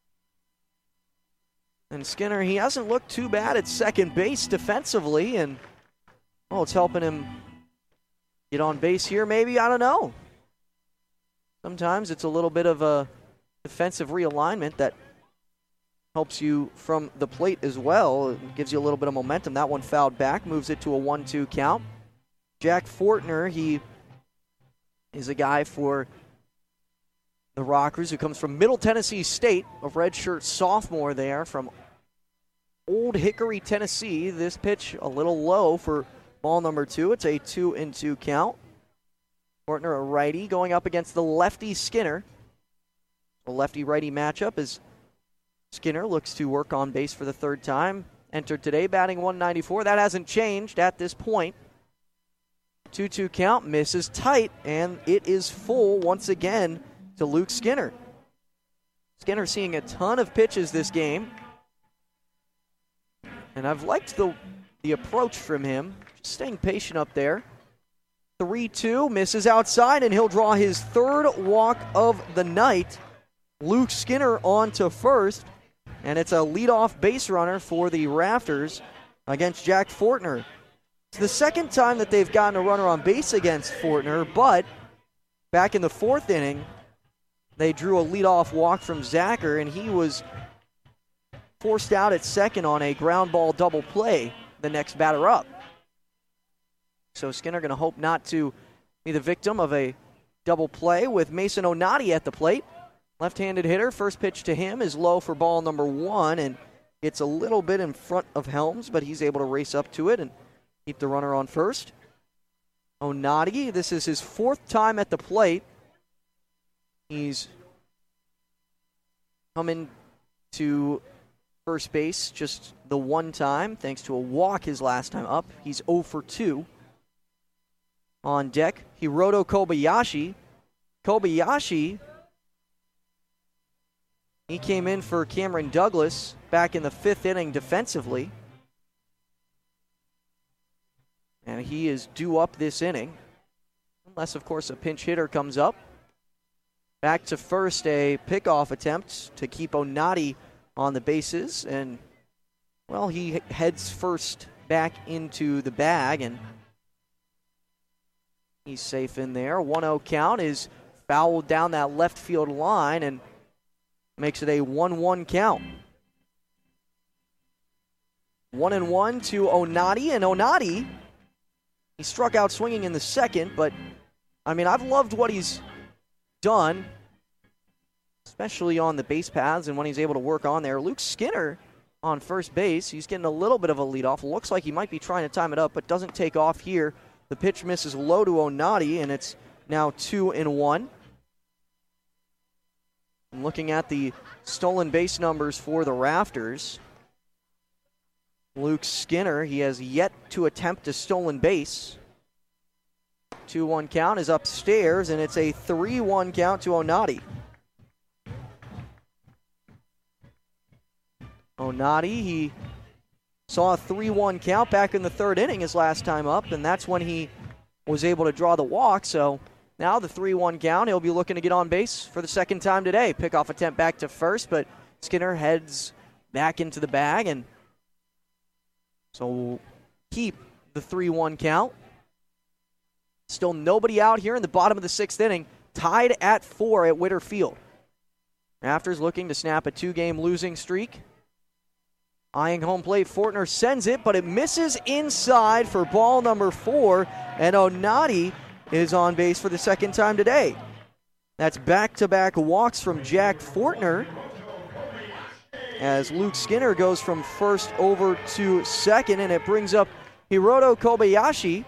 And Skinner, he hasn't looked too bad at second base defensively, and well, it's helping him get on base here, maybe, I don't know. Sometimes it's a little bit of a defensive realignment that helps you from the plate as well. It gives you a little bit of momentum. That one fouled back, moves it to a one two count. Jack Fortner, he is a guy for the Rockers who comes from Middle Tennessee State, a redshirt sophomore there from Old Hickory, Tennessee. This pitch a little low for ball number two. It's a two and two count. Fortner, a righty, going up against the lefty Skinner. The lefty-righty matchup as Skinner looks to work on base for the third time. Entered today, batting one ninety-four. That hasn't changed at this point. two two count, misses tight, and it is full once again to Luke Skinner. Skinner seeing a ton of pitches this game. And I've liked the, the approach from him, just staying patient up there. three two, misses outside, and he'll draw his third walk of the night. Luke Skinner on to first, and it's a leadoff base runner for the Rafters against Jack Fortner. It's the second time that they've gotten a runner on base against Fortner, but back in the fourth inning, they drew a leadoff walk from Zacher, and he was forced out at second on a ground ball double play, the next batter up. So Skinner going to hope not to be the victim of a double play with Mason Onati at the plate. Left-handed hitter, first pitch to him is low for ball number one, and it's a little bit in front of Helms, but he's able to race up to it and keep the runner on first. Onati, this is his fourth time at the plate. He's coming to first base just the one time, thanks to a walk his last time up. He's oh for two. On deck, Hiroto Kobayashi. Kobayashi, he came in for Cameron Douglas back in the fifth inning defensively. And he is due up this inning. Unless, of course, a pinch hitter comes up. Back to first, a pickoff attempt to keep Onati on the bases. And, well, he heads first back into the bag, and he's safe in there. one oh count is fouled down that left field line and makes it a one one count. One and one to Onati, and Onati, he struck out swinging in the second, but, I mean, I've loved what he's done, especially on the base paths and when he's able to work on there. Luke Skinner on first base. He's getting a little bit of a leadoff. Looks like he might be trying to time it up, but doesn't take off here. The pitch misses low to Onati, and it's now two and one. I'm looking at the stolen base numbers for the Rafters. Luke Skinner, he has yet to attempt a stolen base. two one count is upstairs, and it's a three one count to Onati. Onati, he saw a three one count back in the third inning his last time up, and that's when he was able to draw the walk. So now the three one count, he'll be looking to get on base for the second time today. Pickoff attempt back to first, but Skinner heads back into the bag, and so we'll keep the three one count. Still nobody out here in the bottom of the sixth inning, tied at four at Witter Field. Rafters looking to snap a two-game losing streak. Eyeing home plate, Fortner sends it, but it misses inside for ball number four, and Onati is on base for the second time today. That's back-to-back walks from Jack Fortner, as Luke Skinner goes from first over to second, and it brings up Hiroto Kobayashi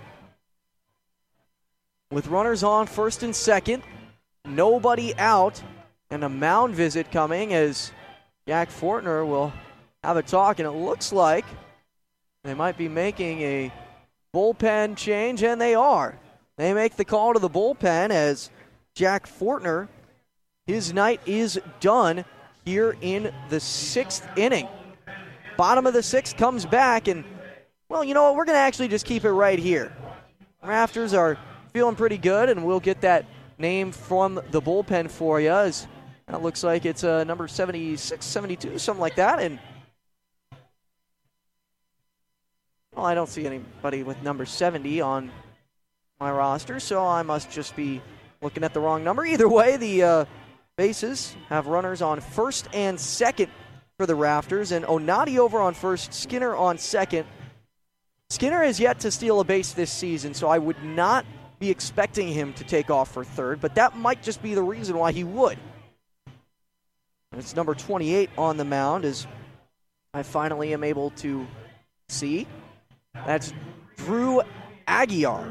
with runners on first and second, nobody out, and a mound visit coming as Jack Fortner will have a talk, and it looks like they might be making a bullpen change, and they are. They make the call to the bullpen as Jack Fortner, his night is done here in the sixth inning. Bottom of the sixth comes back, and, well, you know what? We're going to actually just keep it right here. Rafters are feeling pretty good, and we'll get that name from the bullpen for you. As that looks like it's uh, number seventy-six, seventy-two, something like that. And well, I don't see anybody with number seventy on my roster, so I must just be looking at the wrong number. Either way, the uh, bases have runners on first and second for the Rafters, and Onati over on first, Skinner on second. Skinner has yet to steal a base this season, so I would not be expecting him to take off for third, but that might just be the reason why he would. And it's number twenty-eight on the mound, as I finally am able to see. That's Drew Aguiar.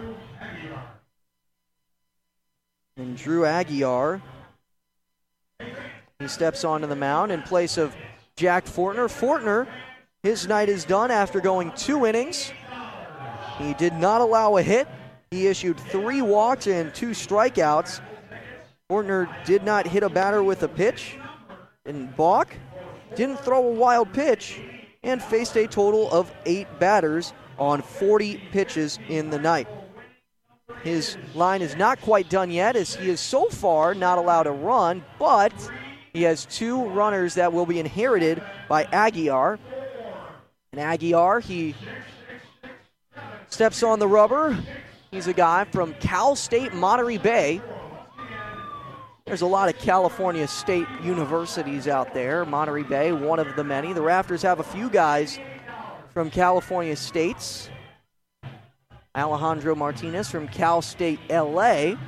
And Drew Aguiar, he steps onto the mound in place of Jack Fortner. Fortner, his night is done after going two innings. He did not allow a hit. He issued three walks and two strikeouts. Fortner did not hit a batter with a pitch, didn't balk, didn't throw a wild pitch, and faced a total of eight batters on forty pitches in the night. His line is not quite done yet, as he is so far not allowed a run, but he has two runners that will be inherited by Aguiar. And Aguiar, he steps on the rubber. He's a guy from Cal State Monterey Bay. There's a lot of California State universities out there. Monterey Bay, one of the many. The Rafters have a few guys from California States. Alejandro Martinez from Cal State L A.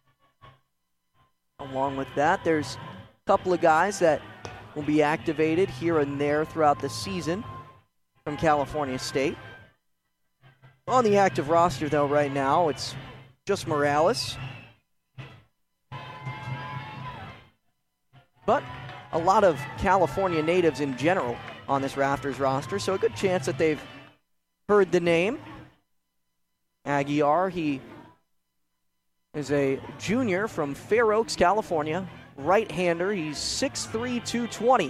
Along with that, there's a couple of guys that will be activated here and there throughout the season from California State. On the active roster, though, right now, it's just Morales. But a lot of California natives in general on this Rafters roster, so a good chance that they've heard the name. Aguiar, he is a junior from Fair Oaks, California. Right-hander, he's six three, two twenty.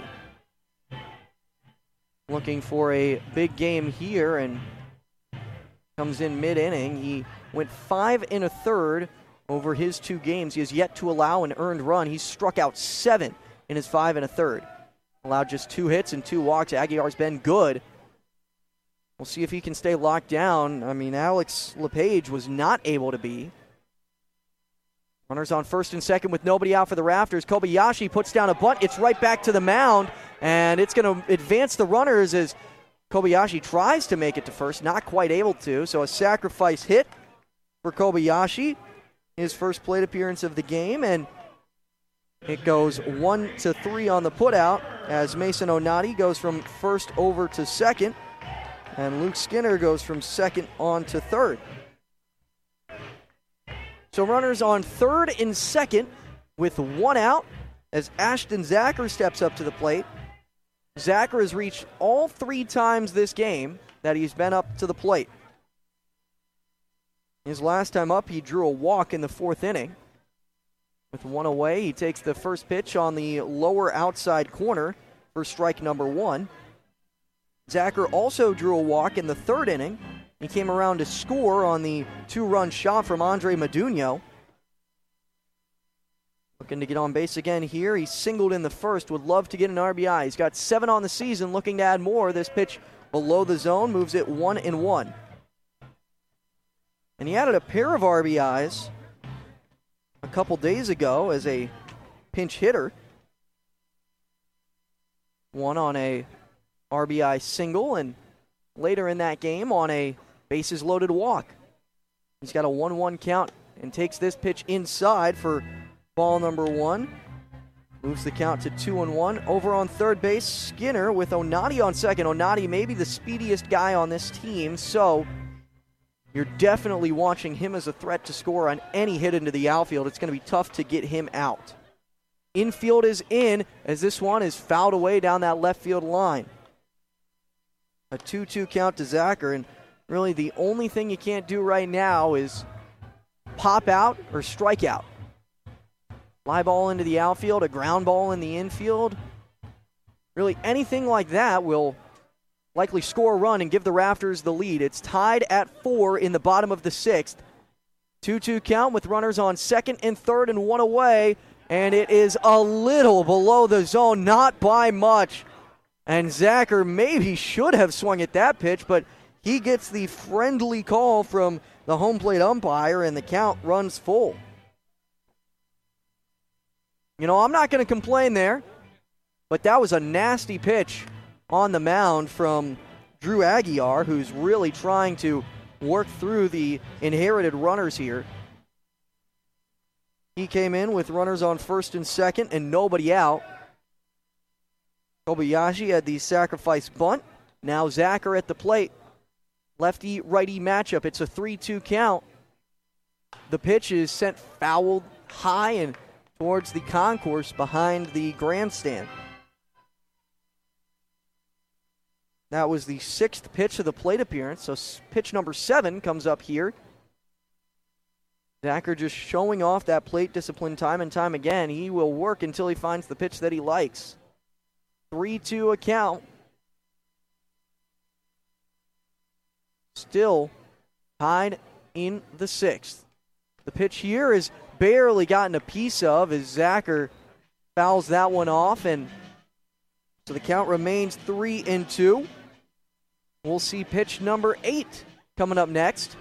Looking for a big game here, and comes in mid-inning. He went five and a third over his two games. He has yet to allow an earned run. He's struck out seven in his five and a third. Allowed just two hits and two walks. Aguiar's been good. We'll see if he can stay locked down. I mean, Alex LePage was not able to be. Runners on first and second with nobody out for the Rafters. Kobayashi puts down a bunt. It's right back to the mound, and it's going to advance the runners as Kobayashi tries to make it to first, not quite able to. So a sacrifice hit for Kobayashi, his first plate appearance of the game, and it goes one to three on the putout as Mason Onati goes from first over to second, and Luke Skinner goes from second on to third. So runners on third and second with one out as Ashton Zacher steps up to the plate. Zacher has reached all three times this game that he's been up to the plate. His last time up, he drew a walk in the fourth inning. With one away, he takes the first pitch on the lower outside corner for strike number one. Zacher also drew a walk in the third inning. He came around to score on the two-run shot from Andre Modugno. Looking to get on base again here. He singled in the first. Would love to get an R B I. He's got seven on the season. Looking to add more. This pitch below the zone moves it one and one. And he added a pair of R B Is a couple days ago as a pinch hitter. One on a R B I single, and later in that game on a bases loaded walk. He's got a one one count and takes this pitch inside for ball number one. Moves the count to two and one. Over on third base, Skinner with Onati on second. Onati may be the speediest guy on this team, so you're definitely watching him as a threat to score on any hit into the outfield. It's going to be tough to get him out. Infield is in as this one is fouled away down that left field line. A two two count to Zacher, and really the only thing you can't do right now is pop out or strike out. Fly ball into the outfield, a ground ball in the infield. Really anything like that will likely score a run and give the Rafters the lead. It's tied at four in the bottom of the sixth. two two count with runners on second and third and one away, and it is a little below the zone, not by much. And Zacher maybe should have swung at that pitch, but he gets the friendly call from the home plate umpire, and the count runs full. You know, I'm not going to complain there, but that was a nasty pitch on the mound from Drew Aguiar, who's really trying to work through the inherited runners here. He came in with runners on first and second and nobody out. Kobayashi had the sacrifice bunt. Now Zacher at the plate. Lefty-righty matchup. It's a three two count. The pitch is sent fouled high and towards the concourse behind the grandstand. That was the sixth pitch of the plate appearance, so pitch number seven comes up here. Zacher just showing off that plate discipline time and time again. He will work until he finds the pitch that he likes. three two a count. Still tied in the sixth. The pitch here is barely gotten a piece of as Zacher fouls that one off, and so the count remains three and two. We'll see pitch number eight coming up next.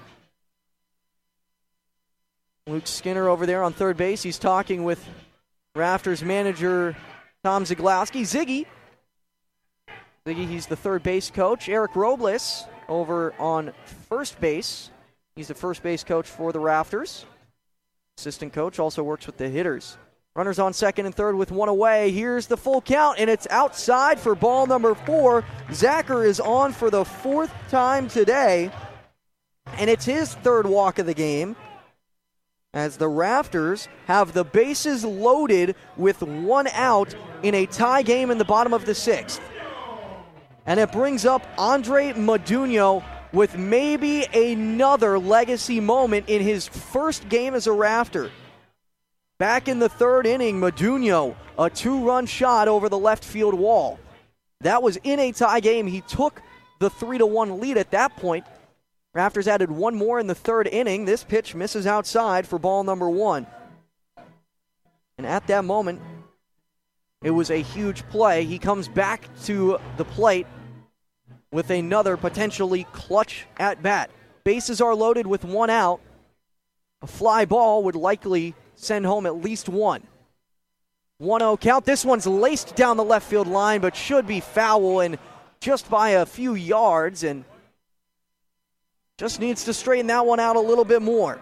Luke Skinner over there on third base. He's talking with Rafters manager Tom Zaglowski. Ziggy. Ziggy, he's the third base coach. Eric Robles over on first base. He's the first base coach for the Rafters. Assistant coach also works with the hitters. Runners on second and third with one away. Here's the full count, and it's outside for ball number four. Zacher is on for the fourth time today, and it's his third walk of the game, as the Rafters have the bases loaded with one out in a tie game in the bottom of the sixth. And it brings up Andre Modugno with maybe another legacy moment in his first game as a Rafter. Back in the third inning, Modugno, a two-run shot over the left field wall. That was in a tie game. He took the three to one lead at that point. Rafters added one more in the third inning. This pitch misses outside for ball number one. And at that moment, it was a huge play. He comes back to the plate with another potentially clutch at-bat. Bases are loaded with one out. A fly ball would likely send home at least one. one oh count. This one's laced down the left field line, but should be foul and just by a few yards, and just needs to straighten that one out a little bit more.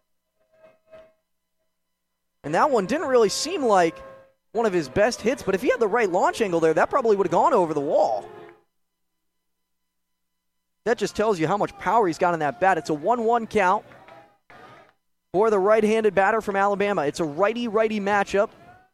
And that one didn't really seem like one of his best hits, but if he had the right launch angle there, that probably would have gone over the wall. That just tells you how much power he's got in that bat. It's a one one count for the right-handed batter from Alabama. It's a righty-righty matchup.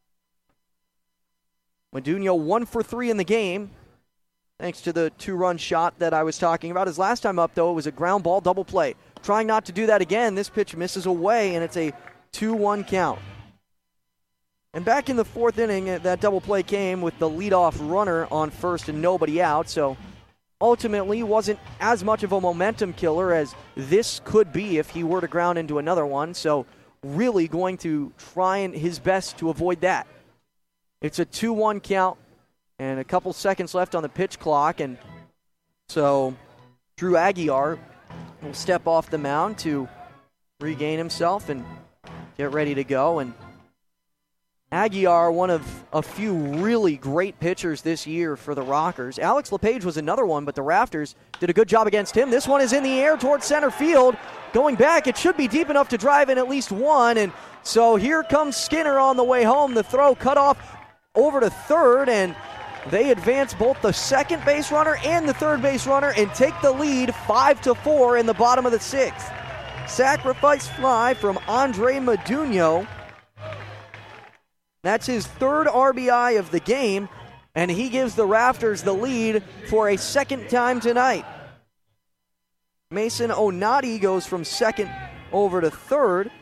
Modugno one for three in the game, thanks to the two-run shot that I was talking about. His last time up, though, it was a ground ball double play. Trying not to do that again, this pitch misses away, and it's a two one count. And back in the fourth inning, that double play came with the leadoff runner on first and nobody out, so ultimately wasn't as much of a momentum killer as this could be if he were to ground into another one, so really going to try and his best to avoid that. It's a two one count and a couple seconds left on the pitch clock, and so Drew Aguiar will step off the mound to regain himself and get ready to go. And Aguiar, one of a few really great pitchers this year for the Rockers. Alex LePage was another one, but the Rafters did a good job against him. This one is in the air towards center field. Going back, it should be deep enough to drive in at least one. And so here comes Skinner on the way home. The throw cut off over to third, and they advance both the second base runner and the third base runner and take the lead five to four in the bottom of the sixth. Sacrifice fly from Andre Modugno. That's his third R B I of the game, and he gives the Rafters the lead for a second time tonight. Mason Onati goes from second over to third.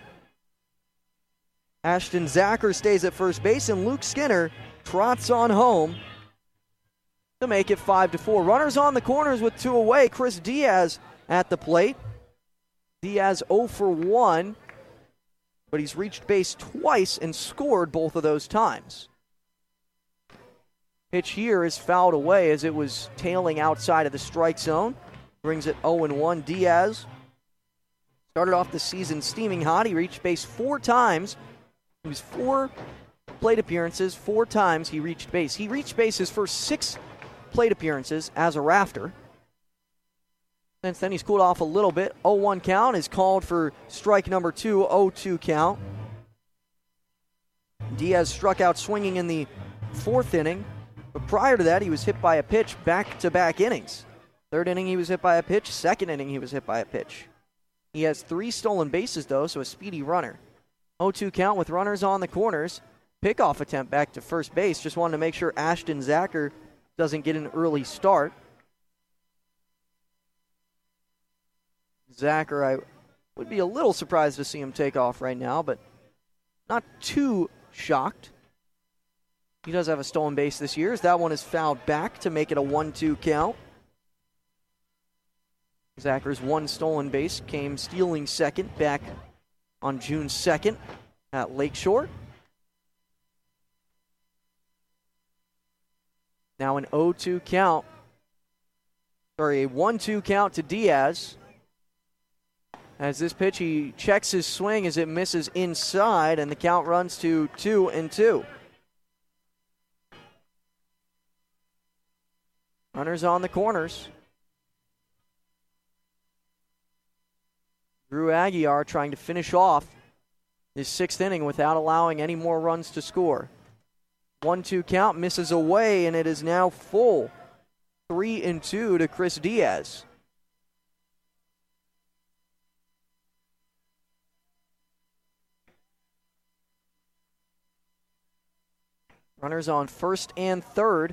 Ashton Zacher stays at first base, and Luke Skinner trots on home to make it five to four. Runners on the corners with two away. Chris Diaz at the plate. Diaz oh for one. but he's reached base twice and scored both of those times. Pitch here is fouled away as it was tailing outside of the strike zone. Brings it oh and one. Diaz started off the season steaming hot. He reached base four times. It was four plate appearances, four times he reached base. He reached base his first six plate appearances as a Rafter. Since then, he's cooled off a little bit. oh one count is called for strike number two, oh two count. Diaz struck out swinging in the fourth inning, but prior to that, he was hit by a pitch back-to-back innings. Third inning, he was hit by a pitch. Second inning, he was hit by a pitch. He has three stolen bases, though, so a speedy runner. oh two count with runners on the corners. Pickoff attempt back to first base. Just wanted to make sure Ashton Zacher doesn't get an early start. Zacher, I would be a little surprised to see him take off right now, but not too shocked. He does have a stolen base this year, as that one is fouled back to make it a one two count. Zacher's one stolen base came stealing second back on June second at Lakeshore. Now an oh two count, sorry, a one two count to Diaz. As this pitch, he checks his swing as it misses inside, and the count runs to two and two. Runners on the corners. Drew Aguiar trying to finish off his sixth inning without allowing any more runs to score. one two count misses away, and it is now full. three and two to Chris Diaz. Runners on first and third.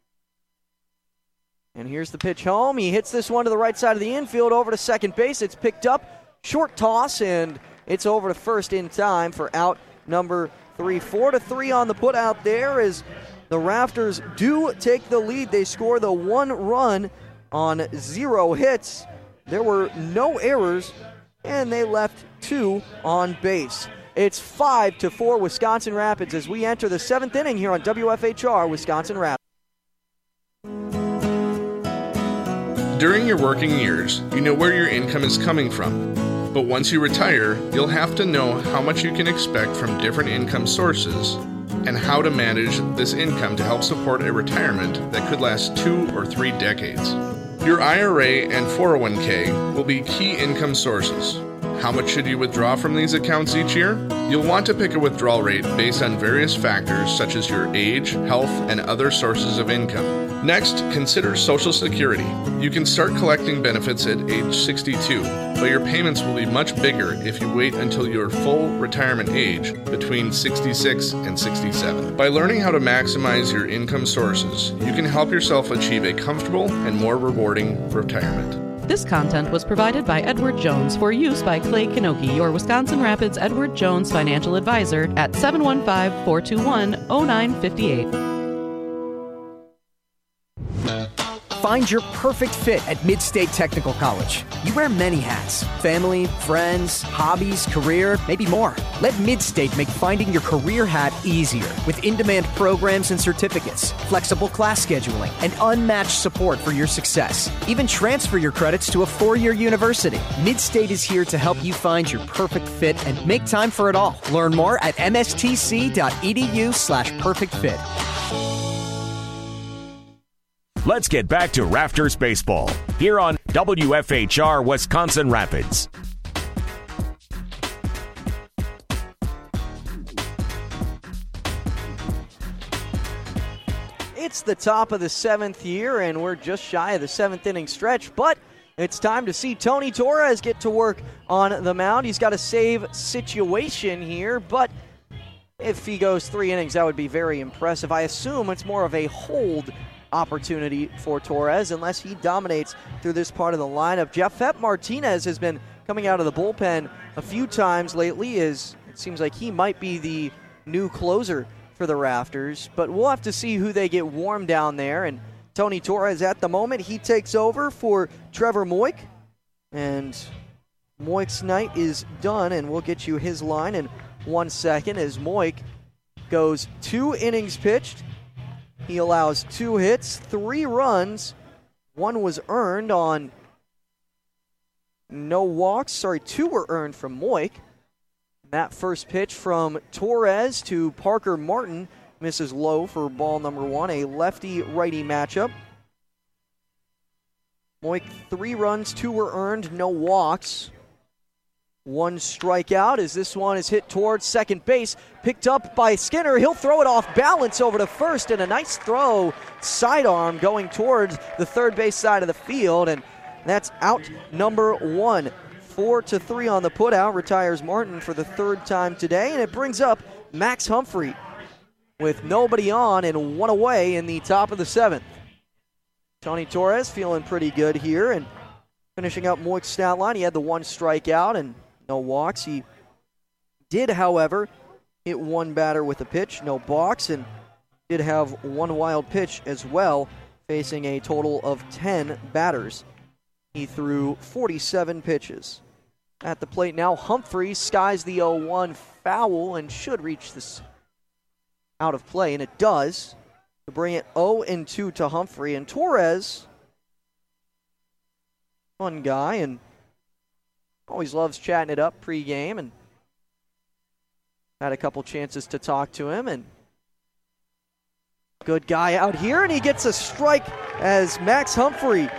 And here's the pitch home. He hits this one to the right side of the infield over to second base. It's picked up. Short toss, and it's over to first in time for out number three. Four to three on the put out there as the Rafters do take the lead. They score the one run on zero hits. There were no errors, and they left two on base. It's five to four Wisconsin Rapids as we enter the seventh inning here on W F H R Wisconsin Rapids. During your working years, you know where your income is coming from. But once you retire, you'll have to know how much you can expect from different income sources and how to manage this income to help support a retirement that could last two or three decades. Your I R A and four oh one k will be key income sources. How much should you withdraw from these accounts each year? You'll want to pick a withdrawal rate based on various factors such as your age, health, and other sources of income. Next, consider Social Security. You can start collecting benefits at age sixty-two, but your payments will be much bigger if you wait until your full retirement age between sixty-six and sixty-seven. By learning how to maximize your income sources, you can help yourself achieve a comfortable and more rewarding retirement. This content was provided by Edward Jones for use by Clay Kanoki, your Wisconsin Rapids Edward Jones financial advisor at seven one five, four two one, oh nine five eight. Find your perfect fit at Mid-State Technical College. You wear many hats: family, friends, hobbies, career, maybe more. Let Mid-State make finding your career hat easier with in-demand programs and certificates, flexible class scheduling, and unmatched support for your success. Even transfer your credits to a four-year university. Mid-State is here to help you find your perfect fit and make time for it all. Learn more at mstc.edu slash perfect fit. Let's get back to Rafters Baseball here on W F H R Wisconsin Rapids. It's the top of the seventh year, and we're just shy of the seventh inning stretch, but it's time to see Tony Torres get to work on the mound. He's got a save situation here, but if he goes three innings, that would be very impressive. I assume it's more of a hold opportunity for Torres unless he dominates through this part of the lineup. Jeffet Martinez has been coming out of the bullpen a few times lately, as it seems like he might be the new closer for the Rafters, but we'll have to see who they get warm down there. And Tony Torres at the moment, he takes over for Trevor Moik, and Moik's night is done, and we'll get you his line in one second as Moik goes two innings pitched. He allows two hits, three runs. One was earned on no walks. Sorry, two were earned from Moik. That first pitch from Torres to Parker Martin misses low for ball number one, a lefty-righty matchup. Moik, three runs, two were earned, no walks. One strikeout as this one is hit towards second base, picked up by Skinner. He'll throw it off balance over to first, and a nice throw, sidearm going towards the third base side of the field, and that's out number one. Four to three on the putout, retires Martin for the third time today, and it brings up Max Humphrey with nobody on and one away in the top of the seventh. Tony Torres feeling pretty good here, and finishing up Moik's stat line, he had the one strikeout and no walks. He did, however, hit one batter with a pitch, no balks, and did have one wild pitch as well, facing a total of ten batters. He threw forty-seven pitches. At the plate now, Humphrey skies the oh one foul and should reach this out of play, and it does, to bring it oh and two to Humphrey. And Torres, fun guy, and always loves chatting it up pregame, and had a couple chances to talk to him, and good guy out here, and he gets a strike as Max Humphrey